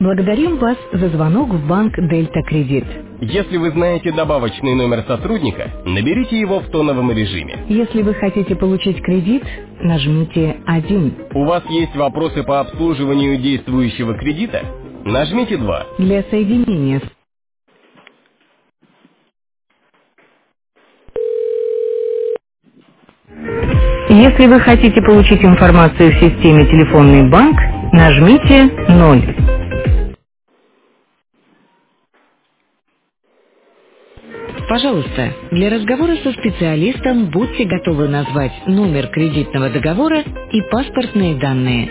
Благодарим вас за звонок в банк Дельта Кредит. Если вы знаете добавочный номер сотрудника, наберите его в тоновом режиме. Если вы хотите получить кредит, нажмите 1. У вас есть вопросы по обслуживанию действующего кредита? Нажмите 2. Для соединения с... Если вы хотите получить информацию в системе «Телефонный банк», нажмите 0. Пожалуйста, для разговора со специалистом будьте готовы назвать номер кредитного договора и паспортные данные.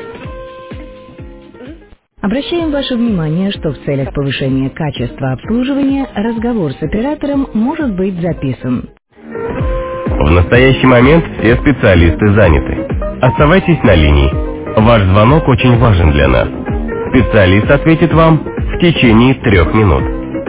Обращаем ваше внимание, что в целях повышения качества обслуживания разговор с оператором может быть записан. В настоящий момент все специалисты заняты. Оставайтесь на линии. Ваш звонок очень важен для нас. Специалист ответит вам в течение 3 минут.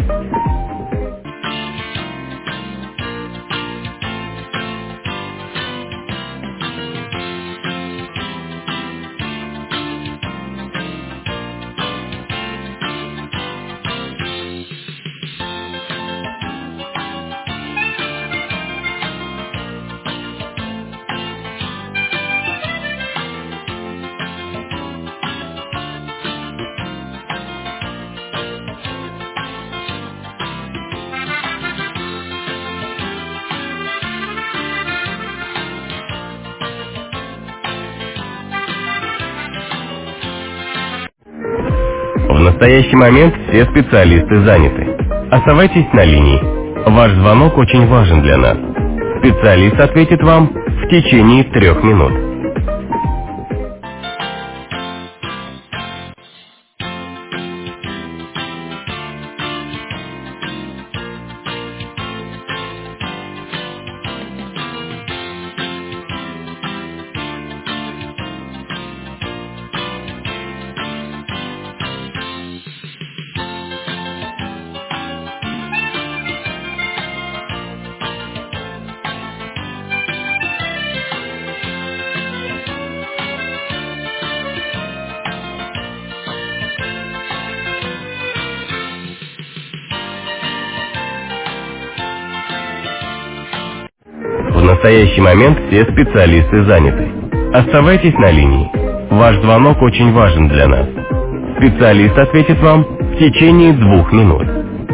В настоящий момент все специалисты заняты. Оставайтесь на линии. Ваш звонок очень важен для нас. Специалист ответит вам в течение 3 минут. В настоящий момент все специалисты заняты. Оставайтесь на линии. Ваш звонок очень важен для нас. Специалист ответит вам в течение 2 минут.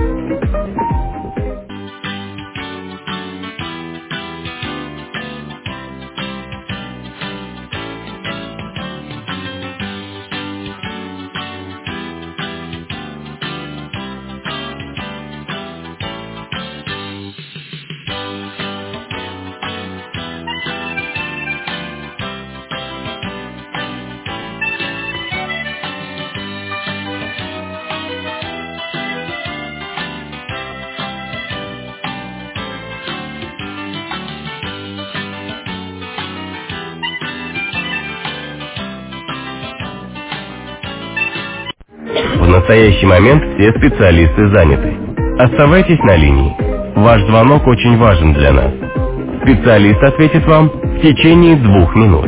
В настоящий момент все специалисты заняты. Оставайтесь на линии. Ваш звонок очень важен для нас. Специалист ответит вам в течение 2 минут.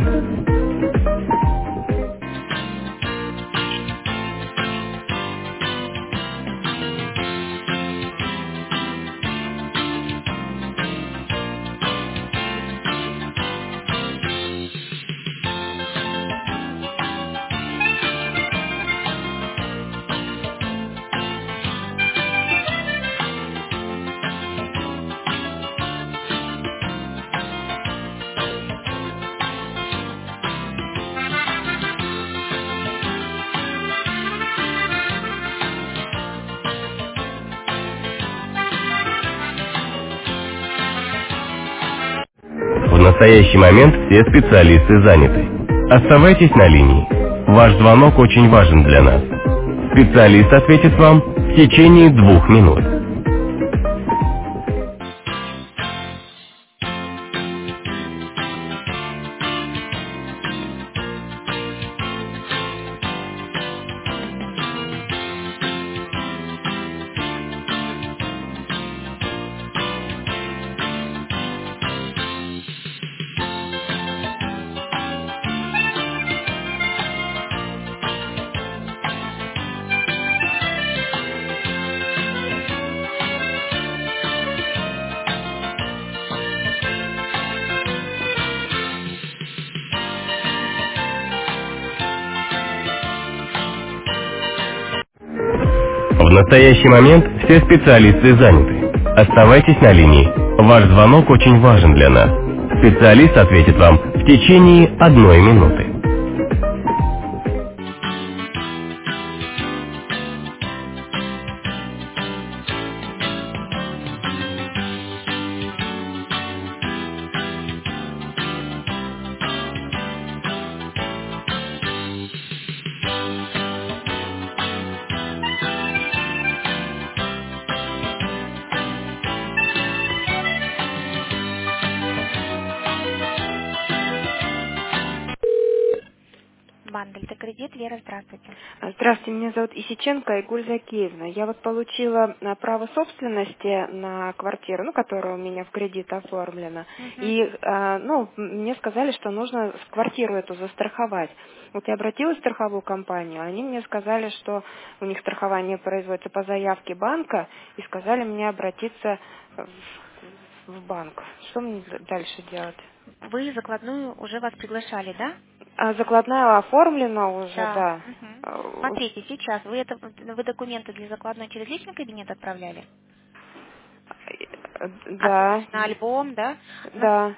В настоящий момент все специалисты заняты. Оставайтесь на линии. Ваш звонок очень важен для нас. Специалист ответит вам в течение 2 минут. настоящий момент все специалисты заняты. Оставайтесь на линии. Ваш звонок очень важен для нас. Специалист ответит вам в течение 1 минуты. Здравствуйте, меня зовут Исиченко Игуль Закиевна. Я вот получила право собственности на квартиру, которая у меня в кредит оформлена. И, мне сказали, что нужно квартиру эту застраховать. Вот я обратилась в страховую компанию, они мне сказали, что у них страхование производится по заявке банка, и сказали мне обратиться в банк. Что мне дальше делать? Закладная оформлена уже, да. Да. Да.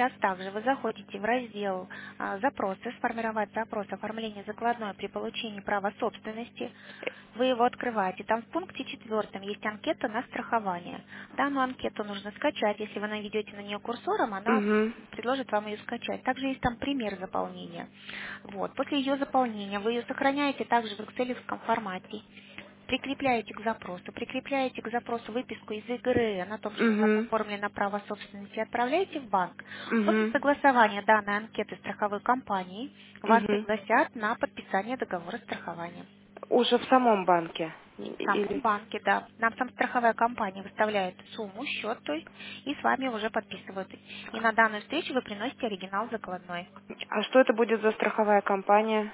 Угу. Угу. Угу. Угу. Уже в самом банке? Или... А что это будет за страховая компания?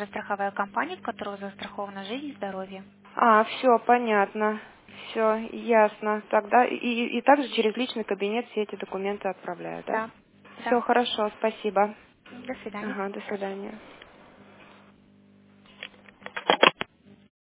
Все, понятно. Все, ясно. Тогда и также через личный кабинет все эти документы отправляю, да? Все хорошо, спасибо. Ага, до свидания.